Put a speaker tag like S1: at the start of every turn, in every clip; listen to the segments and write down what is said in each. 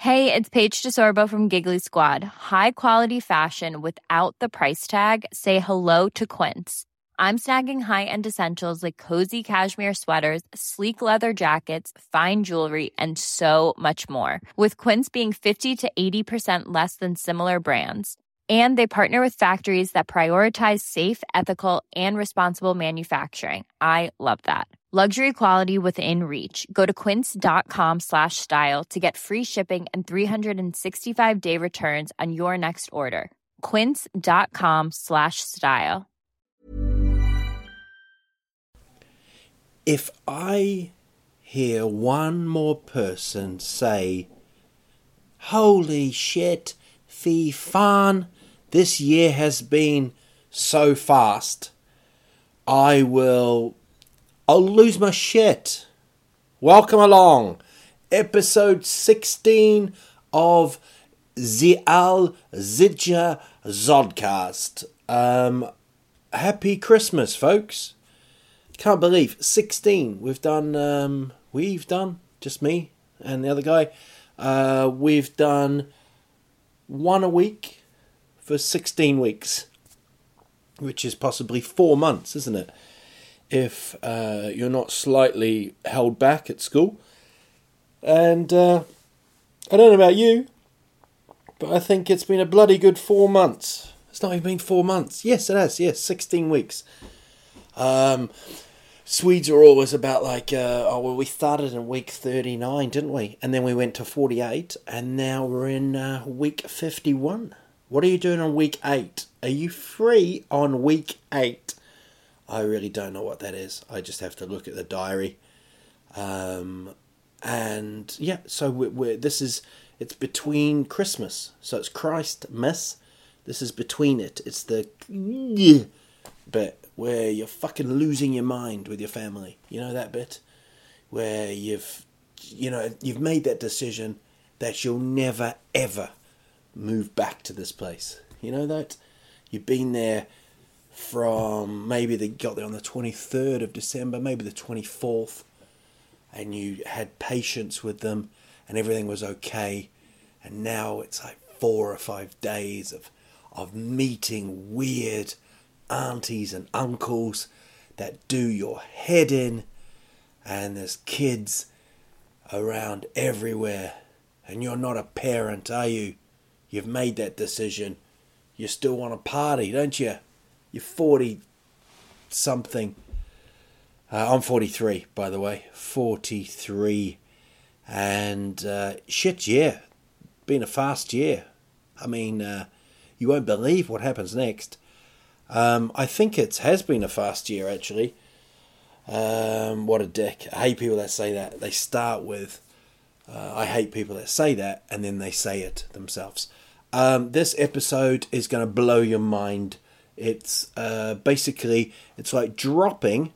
S1: Hey, it's Paige DeSorbo from Giggly Squad. High quality fashion without the price tag. Say hello to Quince. I'm snagging high-end essentials like cozy cashmere sweaters, sleek leather jackets, fine jewelry, and so much more. With Quince being 50 to 80% less than similar brands. And they partner with factories that prioritize safe, ethical, and responsible manufacturing. I love that. Luxury quality within reach. Go to quince.com/style to get free shipping and 365-day returns on your next order. Quince.com/style.
S2: If I hear one more person say, "Holy shit, fy fan, this year has been so fast," I'll lose my shit. Welcome along. Episode 16 of the Al Zidja Zodcast. Happy Christmas, folks. Can't believe 16. We've done, just me and the other guy. We've done one a week for 16 weeks, which is possibly 4 months, isn't it? If you're not slightly held back at school. And I don't know about you, but I think it's been a bloody good 4 months. It's not even been 4 months. Yes, it has. Yes, 16 weeks. Swedes are always about like, we started in week 39, didn't we? And then we went to 48, and now we're in week 51. What are you doing on week 8? Are you free on week 8? I really don't know what that is. I just have to look at the diary. And yeah, so it's between Christmas. So it's Christmas. This is between it. It's the bit where you're fucking losing your mind with your family. You know that bit? Where you've made that decision that you'll never ever move back to this place. You know that? You've been there from, maybe they got there on the 23rd of December, maybe the 24th, and you had patience with them and everything was okay, and now it's like 4 or 5 days of meeting weird aunties and uncles that do your head in, and there's kids around everywhere, and you're not a parent, are you? You've made that decision. You still want to party, don't you? You're 40-something. I'm 43, by the way. 43. And shit, yeah. Been a fast year. I mean, you won't believe what happens next. I think it has been a fast year, actually. What a dick. I hate people that say that. They start with, I hate people that say that, and then they say it themselves. This episode is going to blow your mind. It's basically, it's like dropping,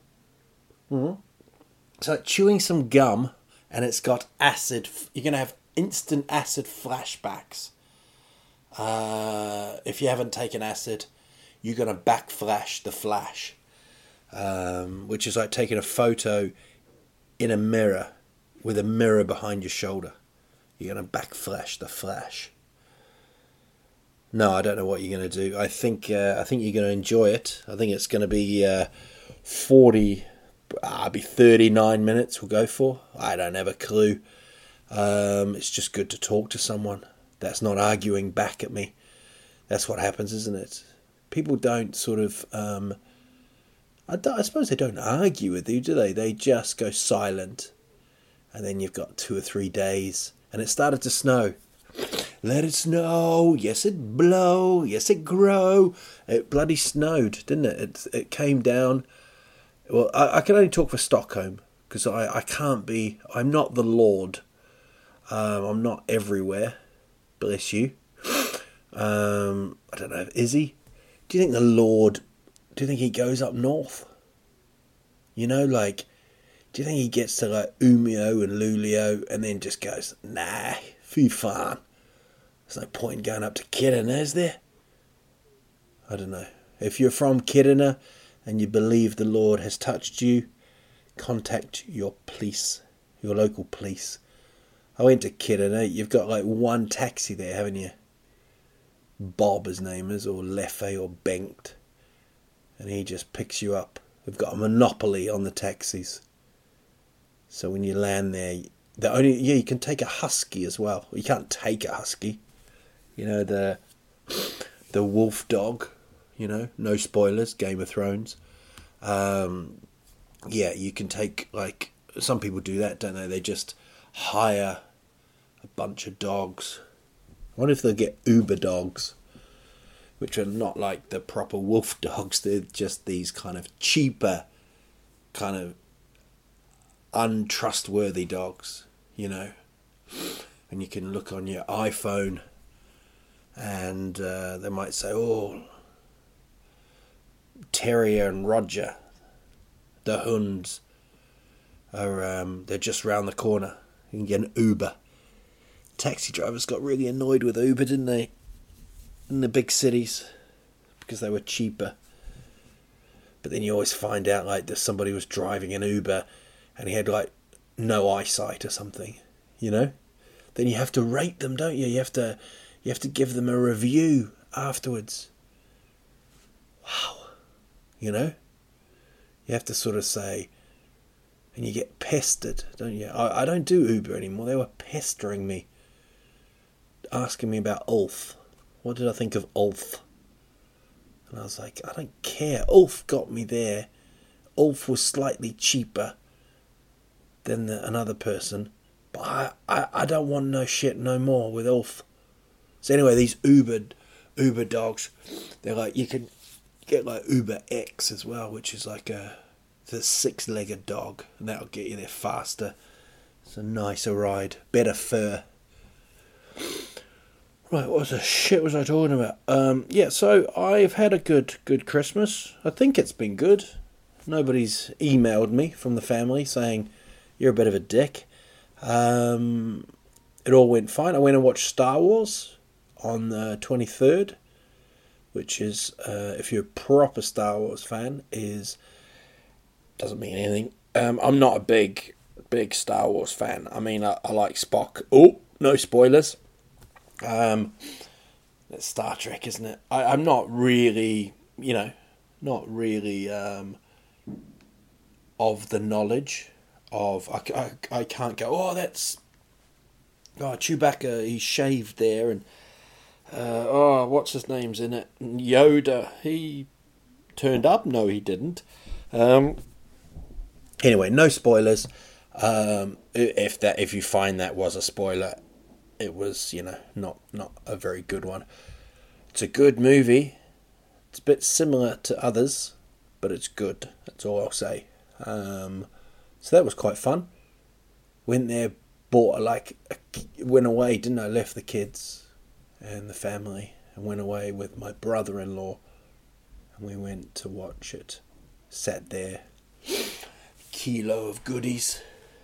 S2: it's like chewing some gum, and it's got acid. You're going to have instant acid flashbacks. If you haven't taken acid, you're going to backflash the flash, which is like taking a photo in a mirror with a mirror behind your shoulder. You're going to backflash the flash. No, I don't know what you're going to do. I think you're going to enjoy it. I think it's going to be 39 minutes we'll go for. I don't have a clue. It's just good to talk to someone that's not arguing back at me. That's what happens, isn't it? People don't sort of... I suppose they don't argue with you, do they? They just go silent. And then you've got 2 or 3 days. And it started to snow. Let it snow, yes it blow, yes it grow. It bloody snowed, didn't it? It came down. Well, I can only talk for Stockholm, because I can't be, I'm not the Lord. I'm not everywhere, bless you. I don't know, is he? Do you think the Lord, do you think he goes up north? You know, like, do you think he gets to like Umeå and Luleå and then just goes, nah, fy fan. There's no point in going up to Kiruna, is there? I don't know. If you're from Kiruna and you believe the Lord has touched you, contact your police, your local police. I went to Kirina. You've got like one taxi there, haven't you? Bob, his name is, or Leffe, or Bengt. And he just picks you up. We've got a monopoly on the taxis. So when you land there, you can take a husky as well. You can't take a husky. You know, the wolf dog, you know, no spoilers, Game of Thrones. Yeah, you can take, like, some people do that, don't they? They just hire a bunch of dogs. I wonder if they'll get Uber dogs, which are not like the proper wolf dogs. They're just these kind of cheaper, kind of untrustworthy dogs, you know. And you can look on your iPhone and they might say, oh, Terrier and Roger, the Hunds, are they're just round the corner. You can get an Uber. Taxi drivers got really annoyed with Uber, didn't they? In the big cities, because they were cheaper. But then you always find out, like, that somebody was driving an Uber and he had, like, no eyesight or something, you know? Then you have to rate them, don't you? You have to give them a review afterwards. Wow. You know? You have to sort of say, and you get pestered, don't you? I don't do Uber anymore. They were pestering me, asking me about Ulf. What did I think of Ulf? And I was like, I don't care. Ulf got me there. Ulf was slightly cheaper than another person. But I don't want no shit no more with Ulf. So anyway, these Uber dogs, they're like, you can get like Uber X as well, which is like the 6-legged dog. And that'll get you there faster. It's a nicer ride. Better fur. Right, what the shit was I talking about? Yeah, so I've had a good Christmas. I think it's been good. Nobody's emailed me from the family saying, you're a bit of a dick. It all went fine. I went and watched Star Wars on the 23rd, which is, if you're a proper Star Wars fan, doesn't mean anything. I'm not a big Star Wars fan. I mean, I like Spock. Oh, no spoilers. It's Star Trek, isn't it? I'm not really, of the knowledge of. I can't go, Chewbacca, he's shaved there, and what's his name's in it? Yoda, he turned up? No, he didn't. Anyway, no spoilers. If you find that was a spoiler, it was, not a very good one. It's a good movie. It's a bit similar to others, but it's good. That's all I'll say. So that was quite fun. Went there, went away, didn't I? Left the kids and the family and went away with my brother-in-law, and we went to watch it. Sat there, kilo of goodies,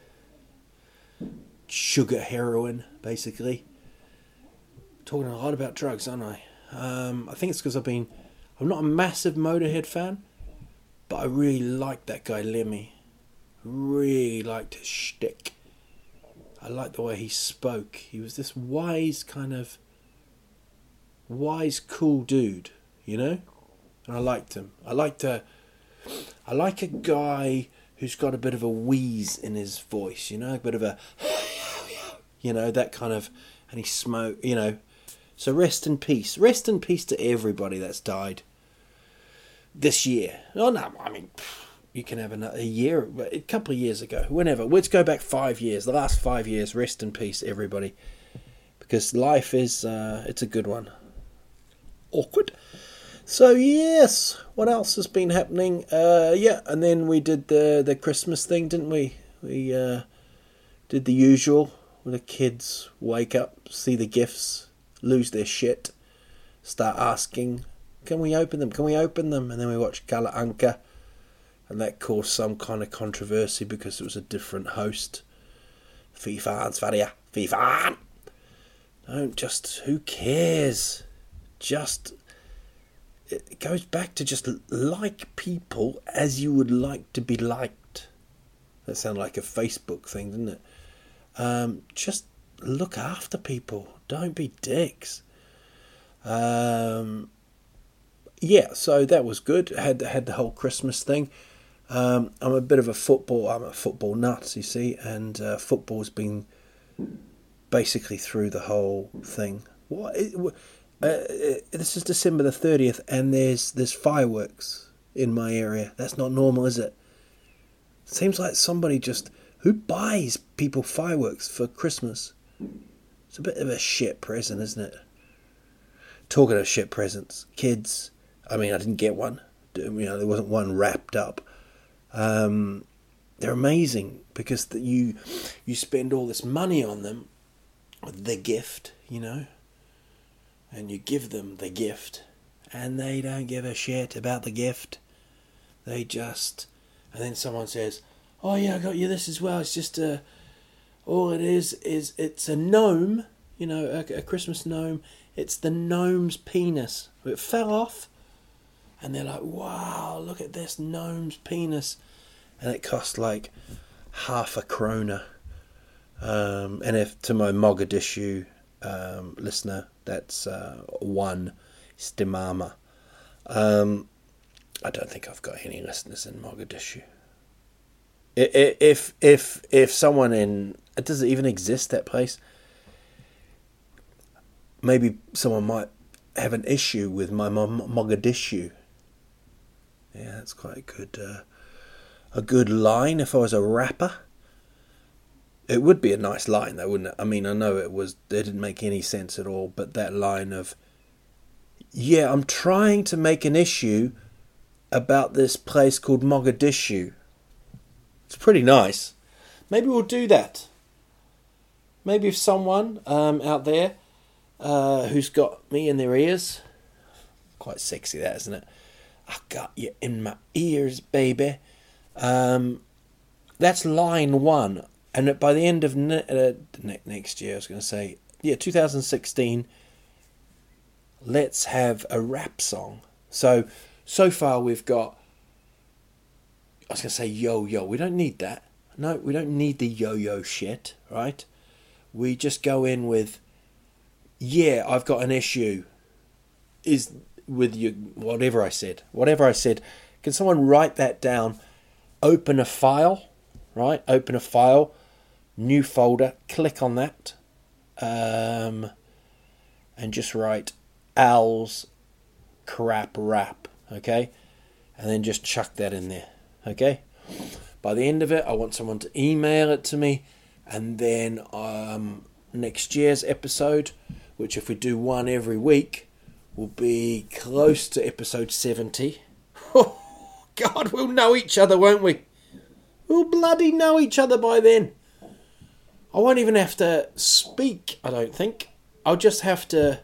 S2: sugar heroin, basically. Talking a lot about drugs, aren't I? I think it's because I'm not a massive Motorhead fan, but I really liked that guy Lemmy. Really liked his shtick. I liked the way he spoke. He was this wise, cool dude, And I liked him. I like a guy who's got a bit of a wheeze in his voice, a bit of a, that kind of, and he smoked, So rest in peace. Rest in peace to everybody that's died this year. Oh, no, I mean, you can have a year, a couple of years ago, whenever. Let's go back 5 years. The last 5 years, rest in peace, everybody. Because life is, it's a good one. Awkward. So, yes, what else has been happening? And then we did the Christmas thing, didn't we? We did the usual, where the kids wake up, see the gifts, lose their shit, start asking, can we open them? And then we watched Kalle Anka, and that caused some kind of controversy because it was a different host. Fy fan, Sverige. Fy fan! Who cares? It goes back to just like people as you would like to be liked. That sounded like a Facebook thing, didn't it? Just look after people. Don't be dicks. Yeah, so that was good. Had the whole Christmas thing. I'm a bit of a football nut, you see, and football's been basically through the whole thing. This is December the 30th, and there's fireworks in my area. That's not normal, is it? Seems like somebody who buys people fireworks for Christmas? It's a bit of a shit present, isn't it? Talking of shit presents, kids. I mean, I didn't get one. There wasn't one wrapped up. They're amazing because you spend all this money on them, the gift, and you give them the gift, and they don't give a shit about the gift. And then someone says, "Oh yeah, I got you this as well. It's just all it is it's a gnome, a Christmas gnome. It's the gnome's penis. It fell off." And they're like, "Wow, look at this gnome's penis." And it cost like half a krona. And if to my Mogadishu listener, that's one stimama. I don't think I've got any listeners in Mogadishu. If someone does it even exist, that place? Maybe someone might have an issue with my Mogadishu. Yeah, that's quite a good line if I was a rapper. It would be a nice line though, wouldn't it? I mean, I know it didn't make any sense at all, but that line of, "Yeah, I'm trying to make an issue about this place called Mogadishu." It's pretty nice. Maybe we'll do that. Maybe if someone out there who's got me in their ears, quite sexy that, isn't it? "I got you in my ears, baby." That's line one. And by the end of next year, I was going to say, 2016, let's have a rap song. So far we've got, I was going to say yo-yo. We don't need that. No, we don't need the yo-yo shit, right? We just go in with, "Yeah, I've got an issue." Is with you, whatever I said. Can someone write that down? Open a file, right? Open a file, new folder, click on that, and just write Al's crap rap, okay? And then just chuck that in there, okay? By the end of it, I want someone to email it to me, and then next year's episode, which if we do one every week, will be close to episode 70. Oh, God, we'll know each other, won't we? We'll bloody know each other by then. I won't even have to speak, I don't think. I'll just have to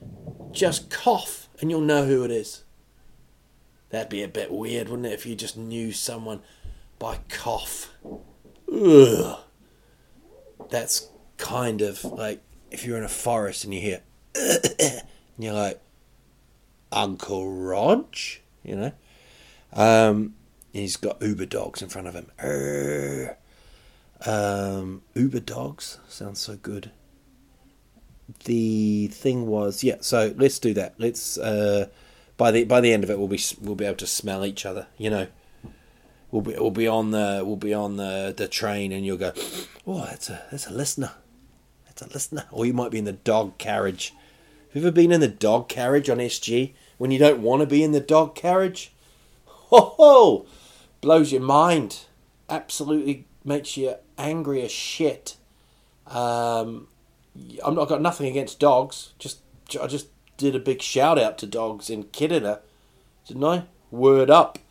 S2: cough and you'll know who it is. That'd be a bit weird, wouldn't it, if you just knew someone by cough. Ugh. That's kind of like if you're in a forest and you hear and you're like, "Uncle Rog," he's got Uber dogs in front of him. Uber dogs sounds so good. The thing was, so let's do that. Let's by the end of it, we'll be able to smell each other. We'll be on the train, and you'll go, "Oh, that's a listener. That's a listener." Or you might be in the dog carriage. Have you ever been in the dog carriage on SG when you don't want to be in the dog carriage? Ho! Blows your mind. Absolutely makes you angry as shit. I've got nothing against dogs. I just did a big shout out to dogs in Kidder, didn't I? Word up.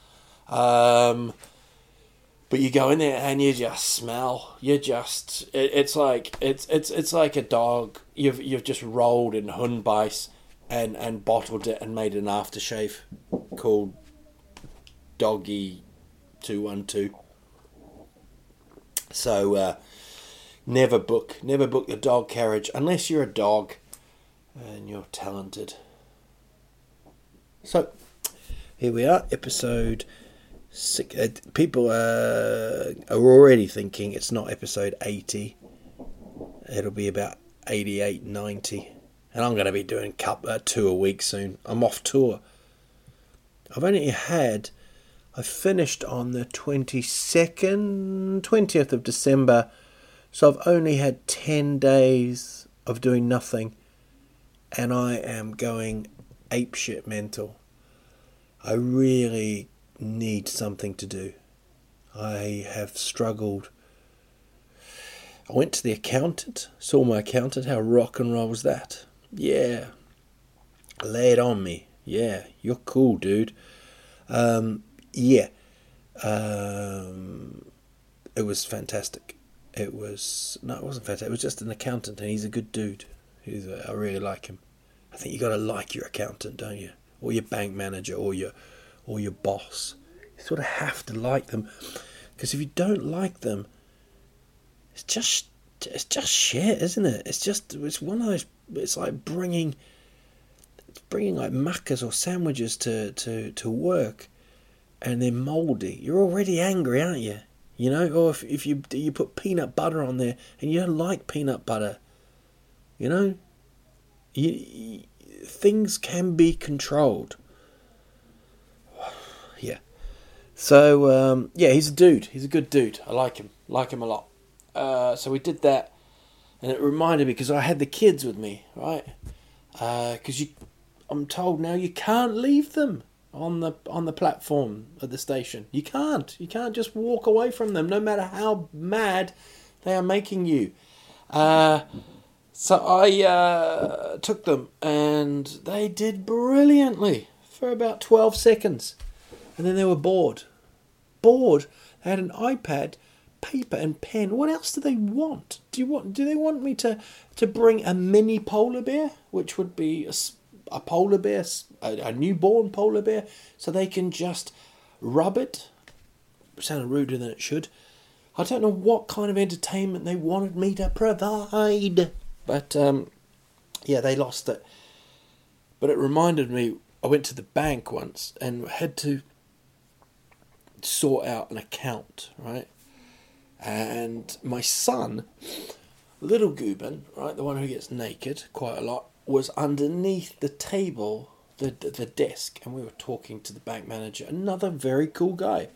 S2: But you go in there and you just smell. It's like a dog. You've just rolled in Hundbeiss and bottled it and made an aftershave called Doggy 212. So never book the dog carriage unless you're a dog and you're talented. So here we are, episode 6. People are already thinking it's not episode 80. it'll be about 88, 90. And I'm going to be doing 2 a week soon. I'm off tour. I finished on the 20th of December. So I've only had 10 days of doing nothing. And I am going apeshit mental. I really need something to do. I have struggled. I went to the accountant, saw my accountant. How rock and roll was that? Yeah. Lay it on me. Yeah, you're cool, dude. Yeah. It was fantastic. It wasn't fantastic. It was just an accountant, and he's a good dude. I really like him. I think you got to like your accountant, don't you? Or your bank manager, or your boss. You sort of have to like them, because if you don't like them, it's just shit, isn't it? It's one of those. It's like bringing like macas or sandwiches to work, and they're mouldy. You're already angry, aren't you? You know, or if you put peanut butter on there and you don't like peanut butter, you know, things can be controlled. Yeah. So yeah, he's a dude. He's a good dude. I like him. Like him a lot. So we did that, and it reminded me, because I had the kids with me, right? Because I'm told now you can't leave them on the platform at the station. You can't just walk away from them, no matter how mad they are making you. So I took them, and they did brilliantly for about 12 seconds, and then they were bored. They had an iPad, paper and pen. What else do they want? Do they want me to bring a mini polar bear, which would be a polar bear, a newborn polar bear, so they can just rub it? It sounded ruder than it should. I don't know what kind of entertainment they wanted me to provide, but yeah, they lost it. But it reminded me, I went to the bank once and had to sort out an account, right? And my son, little Gooban, right, the one who gets naked quite a lot, was underneath the table, the desk, and we were talking to the bank manager, another very cool guy.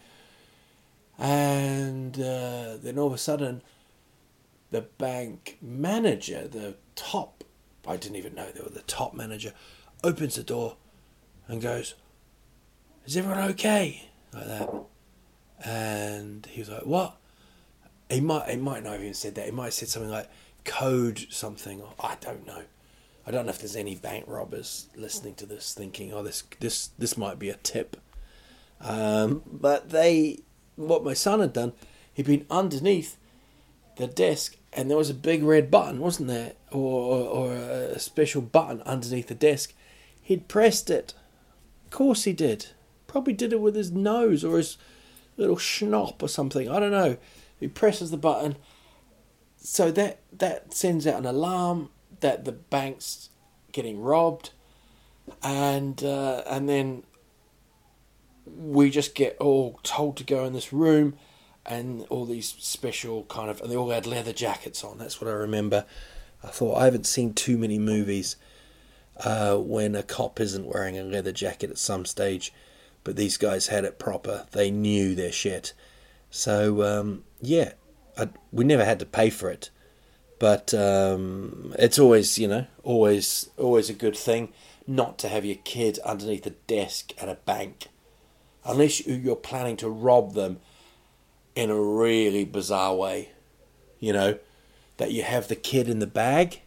S2: And then all of a sudden, the bank manager, I didn't even know they were the top manager, opens the door and goes, "Is everyone okay?" Like that. And he was like, "What?" He might not have even said that. He might have said something like code something. Or, I don't know. I don't know if there's any bank robbers listening to this thinking, "Oh, this might be a tip." But what my son had done, he'd been underneath the desk, and there was a big red button, wasn't there, or a special button underneath the desk. He'd pressed it. Of course he did. Probably did it with his nose or his little schnopp or something. I don't know. He presses the button, so that sends out an alarm that the bank's getting robbed, and then we just get all told to go in this room, and all these special and they all had leather jackets on. That's what I remember. I thought, I haven't seen too many movies when a cop isn't wearing a leather jacket at some stage, but these guys had it proper. They knew their shit. So yeah, we never had to pay for it, but it's always, always a good thing not to have your kid underneath a desk at a bank, unless you're planning to rob them in a really bizarre way, that you have the kid in the bag,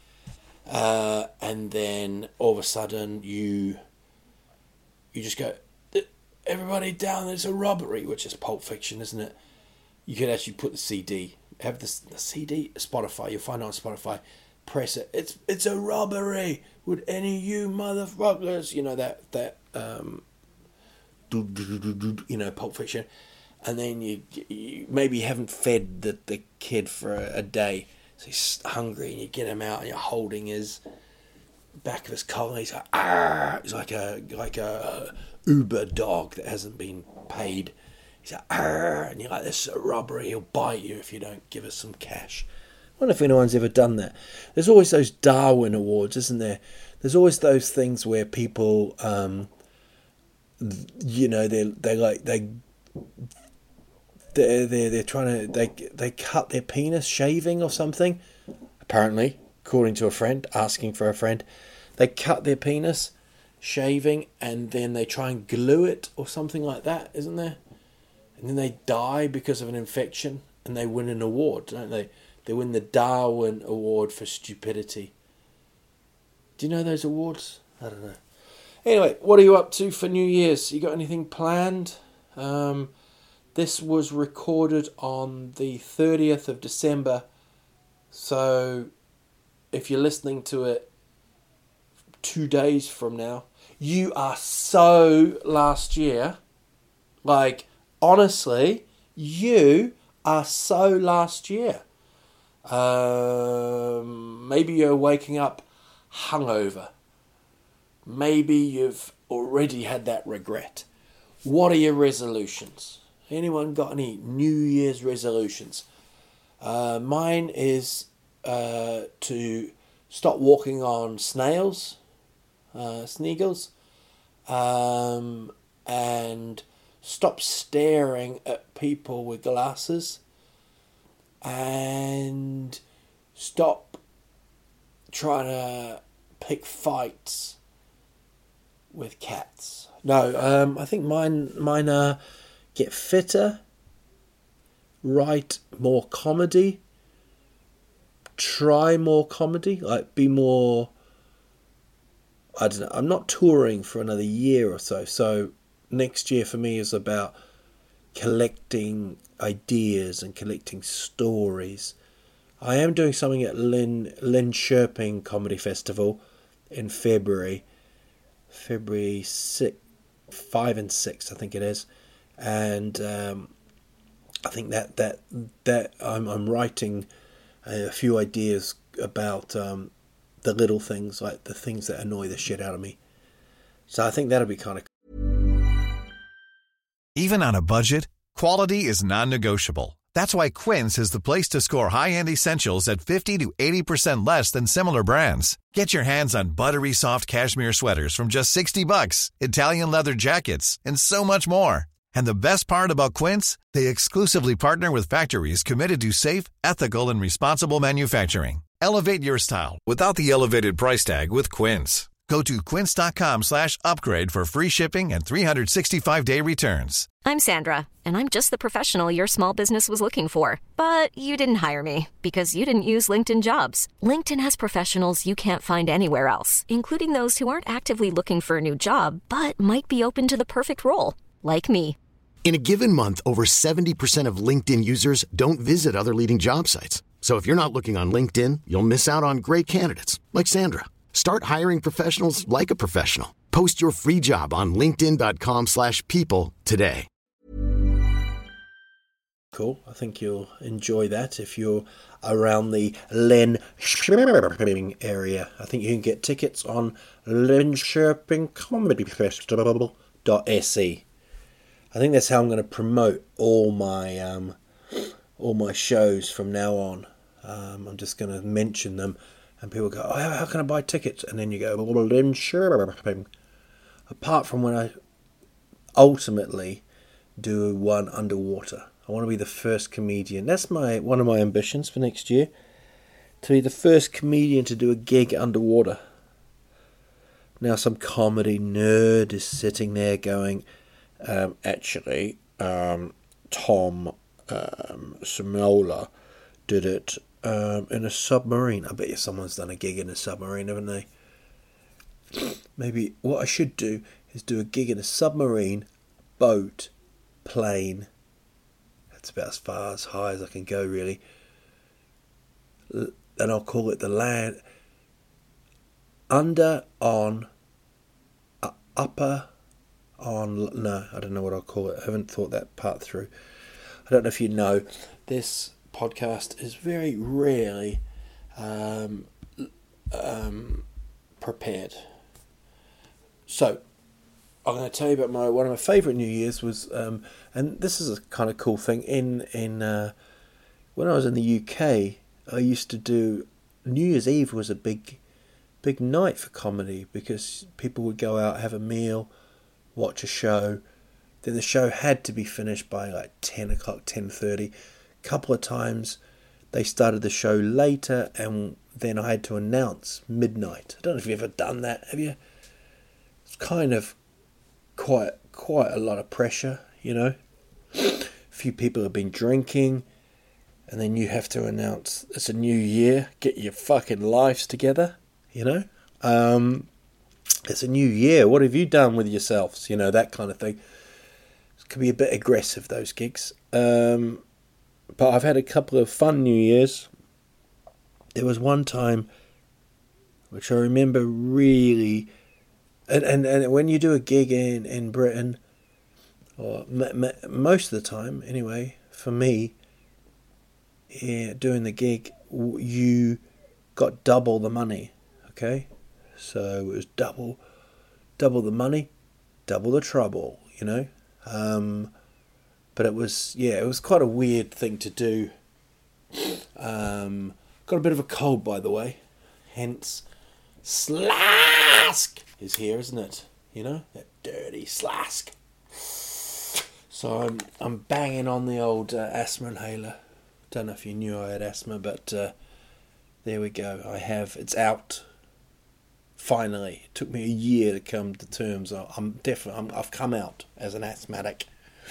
S2: and then all of a sudden you just go, "Everybody down, there's a robbery," which is Pulp Fiction, isn't it? You could actually put the CD, have the CD, Spotify, you'll find it on Spotify, press it, it's a robbery, would any of you motherfuckers, Pulp Fiction. And then you maybe haven't fed the kid for a day, so he's hungry, and you get him out and you're holding his back of his collar. He's like, "Arr!" He's like a Uber dog that hasn't been paid. He's like, "Arr!" And you're like, "This is a robbery. He'll bite you if you don't give us some cash." wonder if anyone's ever done that. There's always those Darwin Awards, isn't there? There's always those things where people, they're trying to they cut their penis shaving or something. Apparently, according to a friend, asking for a friend, they cut their penis shaving and then they try and glue it or something like that, isn't there? And then they die because of an infection and they win an award, don't they? They win the Darwin Award for stupidity. Do you know those awards? I don't know. Anyway, what are you up to for New Year's? You got anything planned? This was recorded on the 30th of December. So if you're listening to it 2 days from now, you are so last year. Like, honestly, you are so last year. Maybe you're waking up hungover. Maybe you've already had that regret. What are your resolutions? Anyone got any New Year's resolutions? Mine is to stop walking on sneagles, and stop staring at people with glasses, and stop trying to pick fights with cats. No, I think mine are get fitter, write more comedy, try more comedy, like be more, I don't know, I'm not touring for another year or so next year for me is about collecting ideas and collecting stories. I am doing something at Lynn Sherping Comedy Festival in February 6, 5 and 6 I think it is, and I think that I'm writing a few ideas about the little things, like the things that annoy the shit out of me. So I think that'll be kind of.
S3: Even on a budget, quality is non-negotiable. That's why Quince is the place to score high-end essentials at 50 to 80% less than similar brands. Get your hands on buttery soft cashmere sweaters from just $60, Italian leather jackets, and so much more. And the best part about Quince, they exclusively partner with factories committed to safe, ethical, and responsible manufacturing. Elevate your style without the elevated price tag with Quince. Go to quince.com/upgrade for free shipping and 365-day returns.
S4: I'm Sandra, and I'm just the professional your small business was looking for. But you didn't hire me because you didn't use LinkedIn Jobs. LinkedIn has professionals you can't find anywhere else, including those who aren't actively looking for a new job, but might be open to the perfect role, like me.
S5: In a given month, over 70% of LinkedIn users don't visit other leading job sites. So if you're not looking on LinkedIn, you'll miss out on great candidates like Sandra. Start hiring professionals like a professional. Post your free job on linkedin.com/people today.
S2: Cool. I think you'll enjoy that if you're around the Lynn Sherping area. I think you can get tickets on lynsherpingcomedyfestival.se. I think that's how I'm going to promote all my shows from now on. I'm just going to mention them. And people go, oh, how can I buy tickets? And then you go, well, Lynn Sherping. Apart from when I ultimately do one underwater. I want to be the first comedian. That's one of my ambitions for next year. To be the first comedian to do a gig underwater. Now some comedy nerd is sitting there going, Tom Simola did it in a submarine. I bet you someone's done a gig in a submarine, haven't they? Maybe what I should do is do a gig in a submarine, boat, plane. That's about as far as high as I can go, really. And I'll call it the land. Upper on. No, I don't know what I'll call it. I haven't thought that part through. I don't know if you know, this podcast is very rarely prepared. So, I'm going to tell you about one of my favourite New Year's was, and this is a kind of cool thing, when I was in the UK, I used to do... New Year's Eve was a big night for comedy because people would go out, have a meal, watch a show. Then the show had to be finished by like 10 o'clock, 10:30. A couple of times they started the show later and then I had to announce midnight. I don't know if you've ever done that, have you? It's kind of quite a lot of pressure, you know. A few people have been drinking and then you have to announce it's a new year, get your fucking lives together, you know. It's a new year, what have you done with yourselves, you know, that kind of thing. It can be a bit aggressive, those gigs. But I've had a couple of fun New Years. There was one time which I remember really, and when you do a gig in Britain, or most of the time anyway, for me, doing the gig, you got double the money, okay? So it was double the money, double the trouble, you know? But it was quite a weird thing to do. Got a bit of a cold, by the way. Hence, Slask is here, isn't it? You know, that dirty Slask. So I'm banging on the old asthma inhaler. Don't know if you knew I had asthma, but there we go. I have. It's out. Finally, it took me a year to come to terms. I've come out as an asthmatic.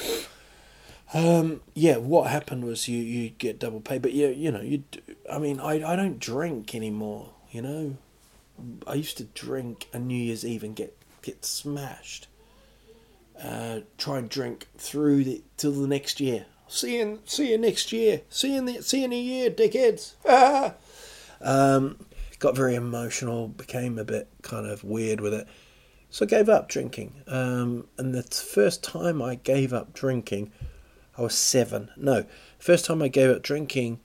S2: What happened was you get double pay, but I don't drink anymore, you know. I used to drink on New Year's Eve and get smashed. Try and drink through till the next year. See you next year. See you in a year, dickheads. Got very emotional, became a bit kind of weird with it. So I gave up drinking. And the first time I gave up drinking, I was 7. No, first time I gave up drinking,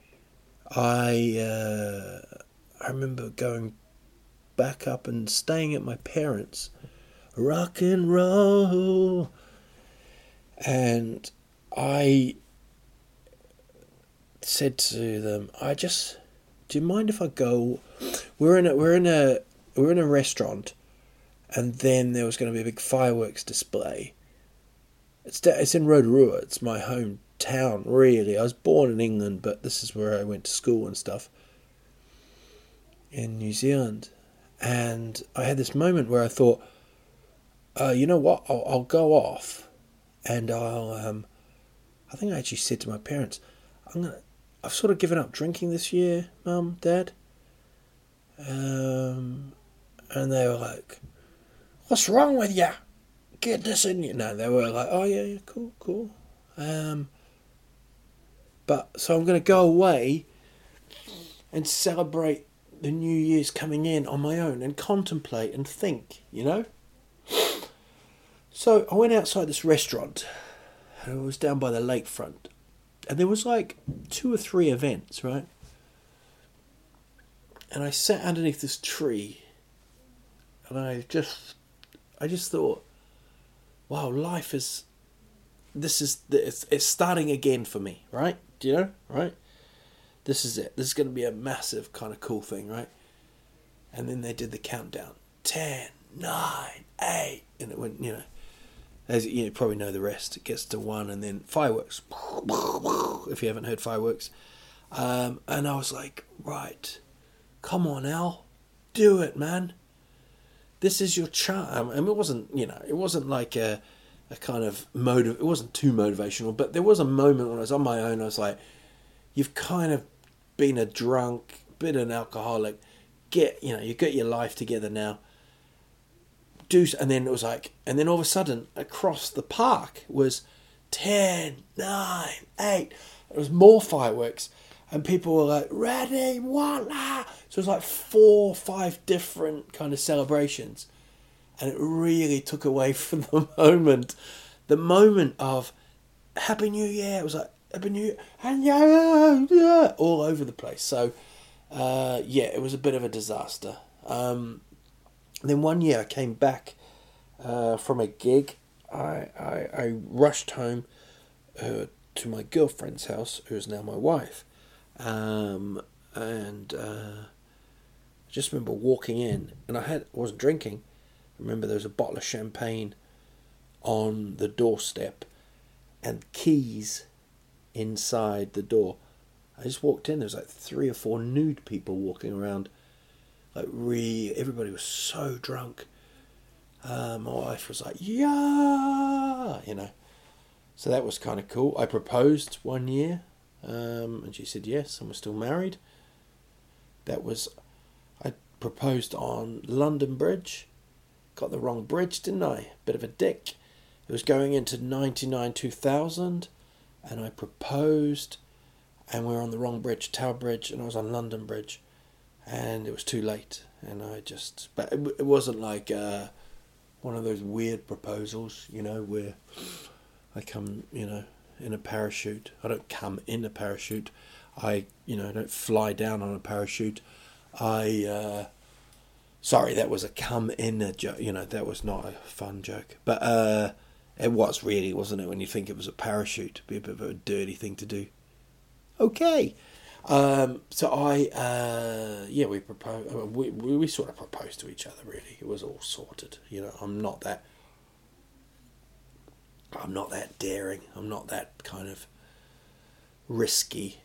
S2: I remember going back up and staying at my parents'. Rock and roll. And I said to them, do you mind if I go? We're in a restaurant, and then there was going to be a big fireworks display. It's in Rotorua. It's my hometown, really. I was born in England, but this is where I went to school and stuff in New Zealand. And I had this moment where I thought, you know what? I'll go off, and I think I actually said to my parents, I've sort of given up drinking this year, Mum, Dad. And they were like, what's wrong with you? Get this in you. No, they were like, oh yeah, cool. But so I'm going to go away and celebrate the New Year's coming in on my own and contemplate and think, you know? So I went outside this restaurant, and it was down by the lakefront, and there was like 2 or 3 events, right? And I sat underneath this tree, and I just thought, wow, life is, it's starting again for me, right? Do you know, right? This is it. This is going to be a massive kind of cool thing, right? And then they did the countdown. 10, 9, 8, and it went, you know, as you probably know the rest. It gets to 1, and then fireworks. If you haven't heard fireworks. And I was like, right, come on, Al, do it, man. This is your charm. I mean, it wasn't like a kind of it wasn't too motivational, but there was a moment when I was on my own. I was like, you've kind of been a drunk, been an alcoholic. You got your life together now. And then it was like, and then all of a sudden across the park was 10, 9, 8. It was more fireworks, and people were like, ready, voila. So it was like 4 or 5 different kind of celebrations, and it really took away from the moment of Happy New Year. It was like Happy New Year and yeah, all over the place. So it was a bit of a disaster. Then one year I came back from a gig. I rushed home to my girlfriend's house, who is now my wife. and I just remember walking in, and I wasn't drinking. I remember there was a bottle of champagne on the doorstep, and keys inside the door. I just walked in. There was like 3 or 4 nude people walking around. Like everybody was so drunk. My wife was like, yeah, So that was kind of cool. I proposed one year, and she said yes, and we're still married. I proposed on London Bridge. Got the wrong bridge, didn't I? Bit of a dick. It was going into 99-2000, and I proposed, and we were on the wrong bridge, Tower Bridge, and I was on London Bridge, and it was too late, and but it wasn't like one of those weird proposals, where I come, in a parachute. I don't come in a parachute. I, don't fly down on a parachute. Sorry, that was a come in a joke. That was not a fun joke. But it was really, wasn't it? When you think it was a parachute, it'd be a bit of a dirty thing to do. Okay. So we proposed. We sort of proposed to each other. Really, it was all sorted. I'm not that daring. I'm not that kind of risky.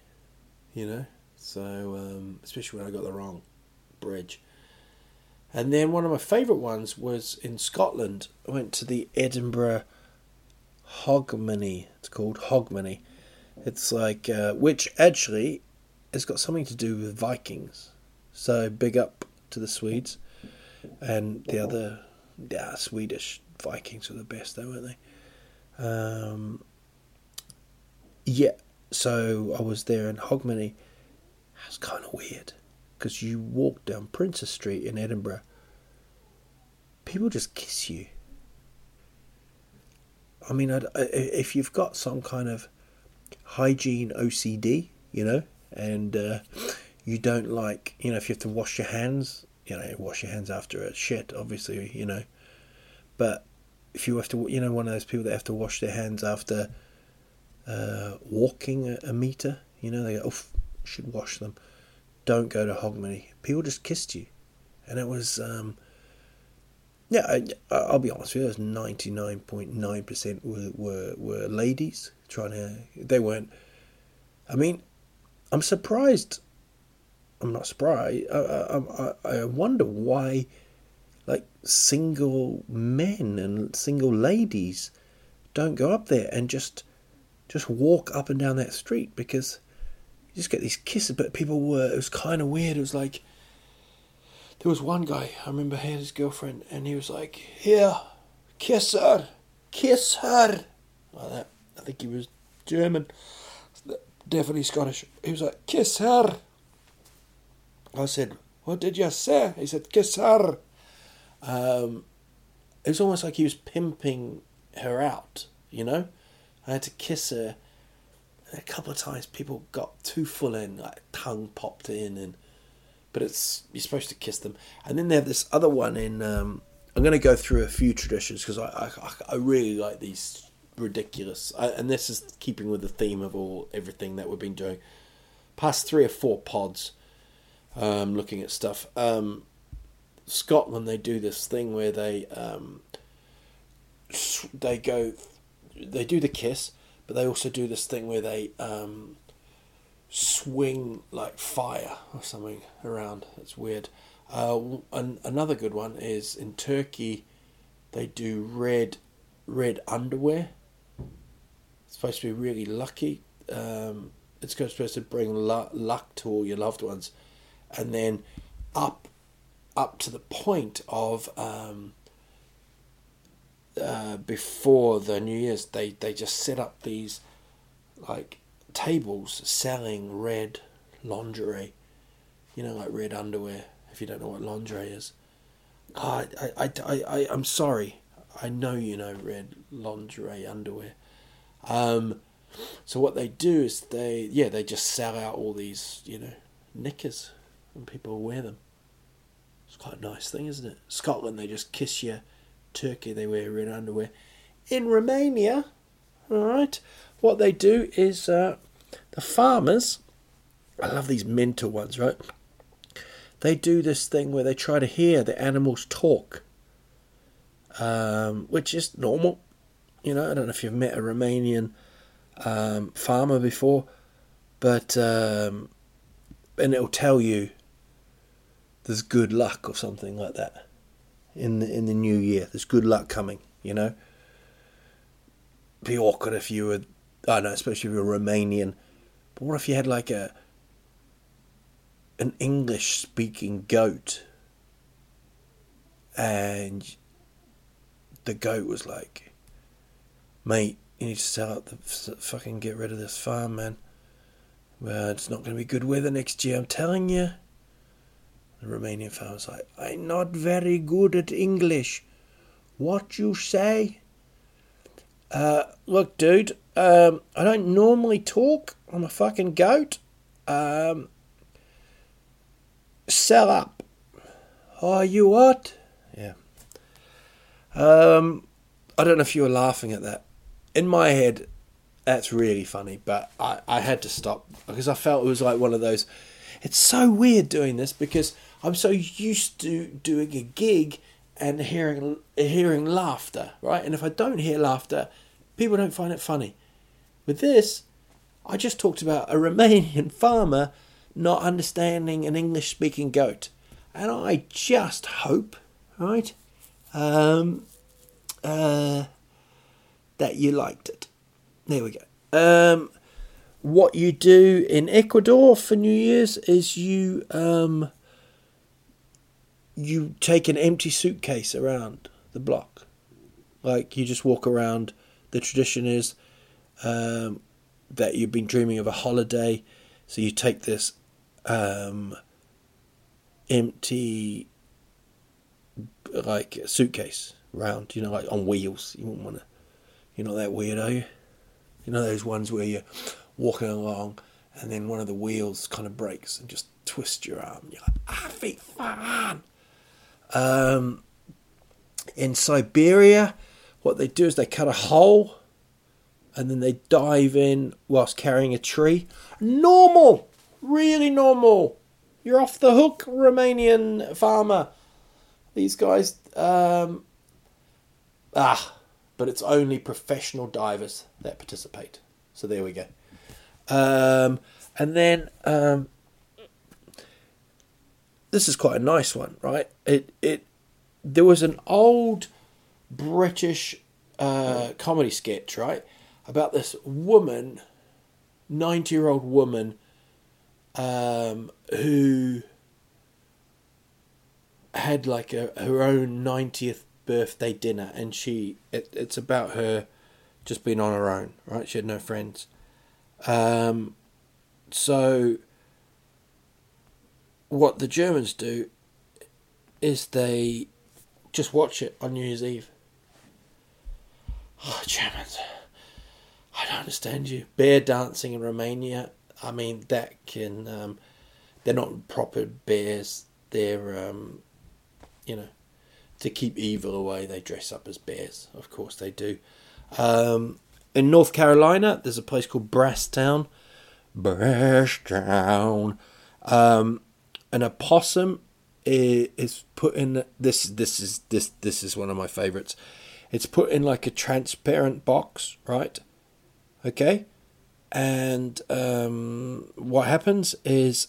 S2: So especially when I got the wrong bridge. And then one of my favourite ones was in Scotland. I went to the Edinburgh Hogmanay. It's called Hogmanay. It's like, which actually has got something to do with Vikings. So big up to the Swedes. And the other, Swedish Vikings were the best though, weren't they? So I was there in Hogmanay. It was kind of weird. Because you walk down Princess Street in Edinburgh, people just kiss you. I mean, if you've got some kind of hygiene OCD, and you don't like, if you have to wash your hands, wash your hands after a shit, obviously, But if you have to, one of those people that have to wash their hands after walking a metre, they go, should wash them. Don't go to Hogmanay. People just kissed you. And it was, I'll be honest with you, 99.9% were ladies they weren't, I'm surprised. I'm not surprised. I wonder why, like, single men and single ladies don't go up there and just walk up and down that street, because you just get these kisses, but it was kind of weird. It was like, there was one guy, I remember he had his girlfriend, and he was like, here, kiss her, like that. I think he was German, definitely Scottish. He was like, kiss her. I said, what did you say? He said, kiss her. It was almost like he was pimping her out, I had to kiss her. A couple of times people got too full in, like tongue popped in, but you're supposed to kiss them. And then they have this other one in, I'm going to go through a few traditions because I really like these ridiculous, and this is keeping with the theme of everything that we've been doing. Past 3 or 4 pods, looking at stuff. Scotland, they do this thing where they do the kiss, but they also do this thing where they swing like fire or something around. It's weird. Another good one is in Turkey, they do red underwear. It's supposed to be really lucky. It's supposed to bring luck to all your loved ones. And then up to the point of before the New Year's, they just set up these like tables selling red lingerie, like red underwear. If you don't know what lingerie is, I'm sorry, I know you know red lingerie underwear. So what they do is they just sell out all these knickers, and people wear them. It's quite a nice thing, isn't it? Scotland, they just kiss you. Turkey, they wear red underwear. In Romania, all right, what they do is the farmers, I love these mental ones, right? They do this thing where they try to hear the animals talk, which is normal. You know, I don't know if you've met a Romanian farmer before, but and it'll tell you there's good luck or something like that in the new year. There's good luck coming. You know, be awkward if you were, I don't know, especially if you're Romanian. But what if you had like an English speaking goat, and the goat was like, "Mate, you need to sell out fucking get rid of this farm, man. Well, it's not going to be good weather next year, I'm telling you." The Romanian farmer's like, "I'm not very good at English. What you say?" Look, dude, I don't normally talk. I'm a fucking goat. Sell up. Oh, you what? Yeah. I don't know if you were laughing at that. In my head, that's really funny, but I had to stop because I felt it was like one of those. It's so weird doing this because I'm so used to doing a gig and hearing laughter, right? And if I don't hear laughter, people don't find it funny. With this, I just talked about a Romanian farmer not understanding an English-speaking goat, and I just hope, right, that you liked it. There we go. What you do in Ecuador for New Year's is you take an empty suitcase around the block. Like, you just walk around. The tradition is that you've been dreaming of a holiday, so you take this empty, like, suitcase around, you know, like on wheels. You wouldn't want to, you're not that weird, are you? You know those ones where you're walking along and then one of the wheels kind of breaks and just twist your arm. You're like, I feel fun. In Siberia, what they do is they cut a hole and then they dive in whilst carrying a tree. Normal! Really normal. You're off the hook, Romanian farmer. These guys, but it's only professional divers that participate. So there we go. And then this is quite a nice one, right? There was an old British comedy sketch, right, about this woman, 90-year-old woman, who had like her own 90th birthday dinner, and it's about her just being on her own, right? She had no friends. So what the Germans do is they just watch it on New Year's Eve. Oh, Germans, I don't understand you. Bear dancing in Romania, I mean, that can, they're not proper bears. They're, to keep evil away, they dress up as bears. Of course they do. In North Carolina, there's a place called Brasstown. And a possum is put in, this is one of my favourites. It's put in like a transparent box, right? Okay? And what happens is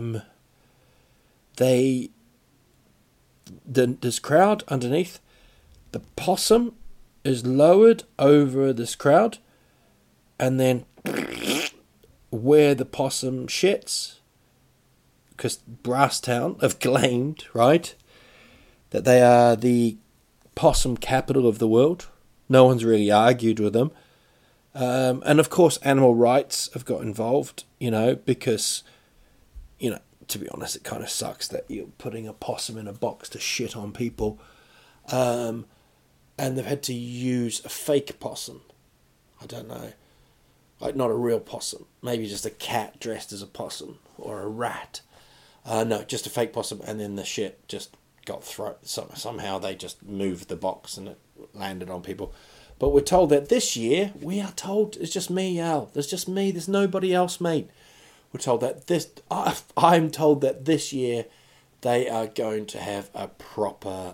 S2: this crowd underneath, the possum is lowered over this crowd, and then where the possum shits, because Brasstown have claimed, right, that they are the possum capital of the world. No one's really argued with them. And of course, animal rights have got involved, because, to be honest, it kind of sucks that you're putting a possum in a box to shit on people. And they've had to use a fake possum. I don't know. Like, not a real possum. Maybe just a cat dressed as a possum, or a rat. No, just a fake possum, and then the shit just got thrown. Somehow they just moved the box and it landed on people. But we're told that this year, we are told, it's just me, Al. There's just me. There's nobody else, mate. we're told that I'm told that this year they are going to have a proper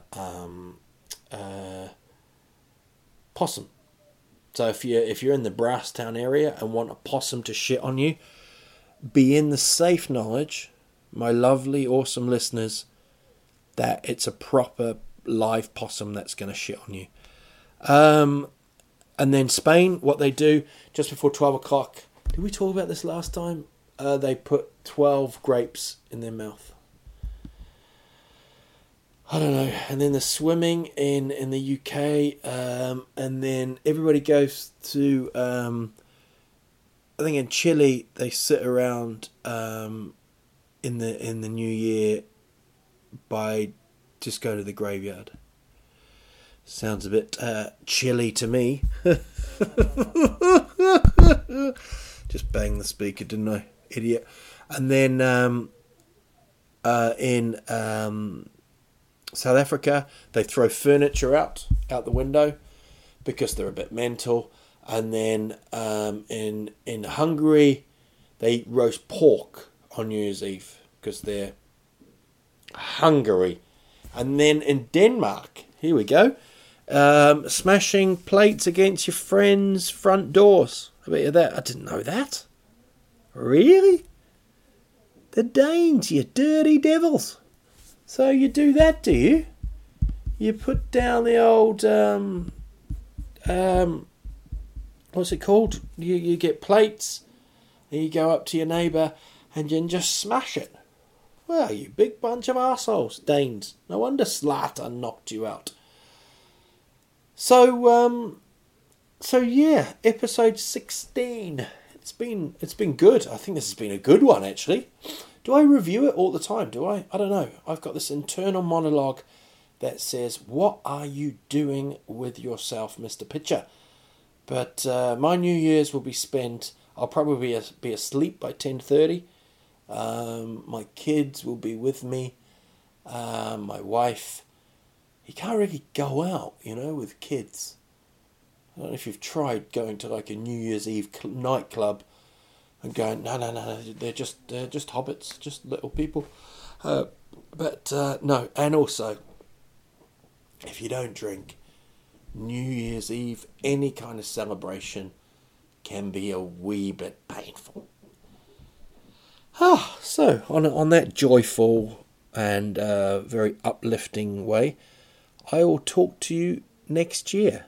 S2: possum. So if you're in the Brasstown area and want a possum to shit on you, be in the safe knowledge, my lovely, awesome listeners, that it's a proper live possum that's going to shit on you. And then Spain, what they do just before 12 o'clock. Did we talk about this last time? They put 12 grapes in their mouth. I don't know. And then the swimming in the UK. And then everybody goes to, I think in Chile, they sit around in the new year by just go to the graveyard. Sounds a bit chilly to me. Just banged the speaker, didn't I? Idiot. And then in South Africa, they throw furniture out the window because they're a bit mental. And then in Hungary, they eat roast pork on New Year's Eve because they're Hungary. And then in Denmark, here we go, smashing plates against your friends' front doors. I bet you that. I didn't know that. Really? The Danes, you dirty devils. So you do that, do you? You put down the old, what's it called? You get plates, and you go up to your neighbour, and you just smash it. Well, you big bunch of arseholes, Danes. No wonder Zlatan knocked you out. So yeah, episode 16. It's been good. I think this has been a good one, actually. Do I review it all the time? Do I? I don't know. I've got this internal monologue that says, "What are you doing with yourself, Mr. Pitcher?" But my New Year's will be spent. I'll probably be asleep by 10:30. My kids will be with me. My wife. You can't really go out, with kids. I don't know if you've tried going to like a New Year's Eve nightclub and going, no, they're just hobbits, just little people. But no, and also, if you don't drink, New Year's Eve, any kind of celebration can be a wee bit painful. So on that joyful and very uplifting way, I will talk to you next year.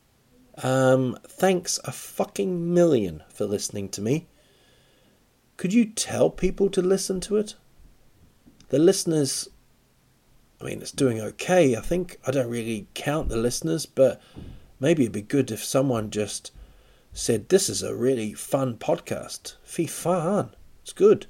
S2: Thanks a fucking million for listening to me. Could you tell people to listen to it? The listeners, it's doing okay. I think I don't really count the listeners, but maybe it'd be good if someone just said, this is a really fun podcast. Fy fan. It's good.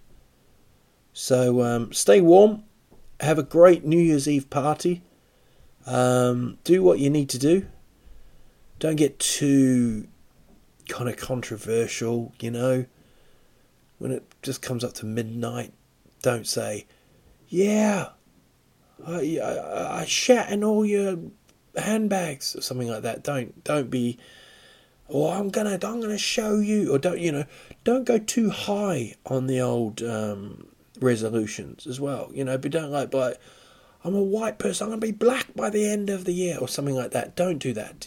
S2: So stay warm. Have a great New Year's Eve party. Do what you need to do. Don't get too kind of controversial, When it just comes up to midnight, don't say, yeah, I shat in all your handbags or something like that. Don't be, I'm gonna show you, or don't go too high on the old resolutions as well, but don't like I'm a white person, I'm gonna be black by the end of the year or something like that. Don't do that,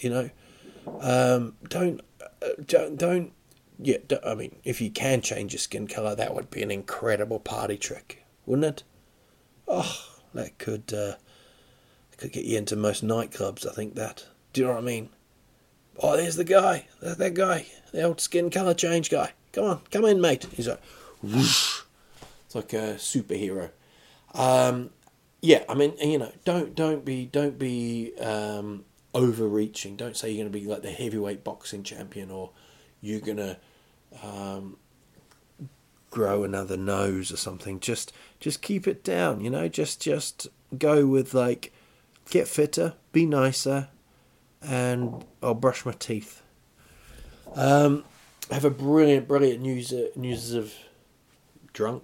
S2: don't. Yeah, if you can change your skin colour, that would be an incredible party trick, wouldn't it? Oh, that could get you into most nightclubs, I think that. Do you know what I mean? Oh, there's the guy. There's that guy. The old skin colour change guy. Come on, come in, mate. He's like, whoosh. It's like a superhero. Yeah, don't be overreaching. Don't say you're going to be like the heavyweight boxing champion, or you're going to grow another nose or something. Just keep it down, just go with like, get fitter, be nicer, and I'll brush my teeth. Have a brilliant news of drunk,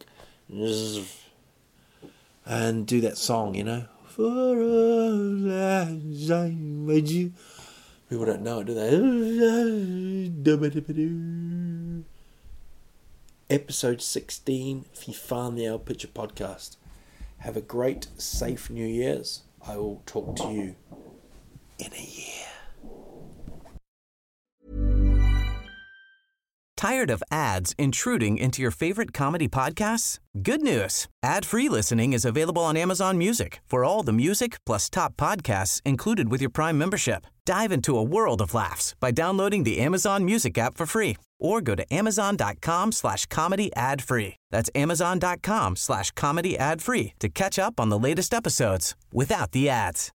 S2: and do that song, For all I made you. People don't know it, do they? episode 16 Fy Fan the Old Picture podcast. Have a great, safe New Year's. I will talk to you in a year.
S6: Tired of ads intruding into your favorite comedy podcasts? Good news. Ad-free listening is available on Amazon Music for all the music plus top podcasts included with your Prime membership. Dive into a world of laughs by downloading the Amazon Music app for free or go to amazon.com/comedy ad-free. That's amazon.com/comedy ad-free to catch up on the latest episodes without the ads.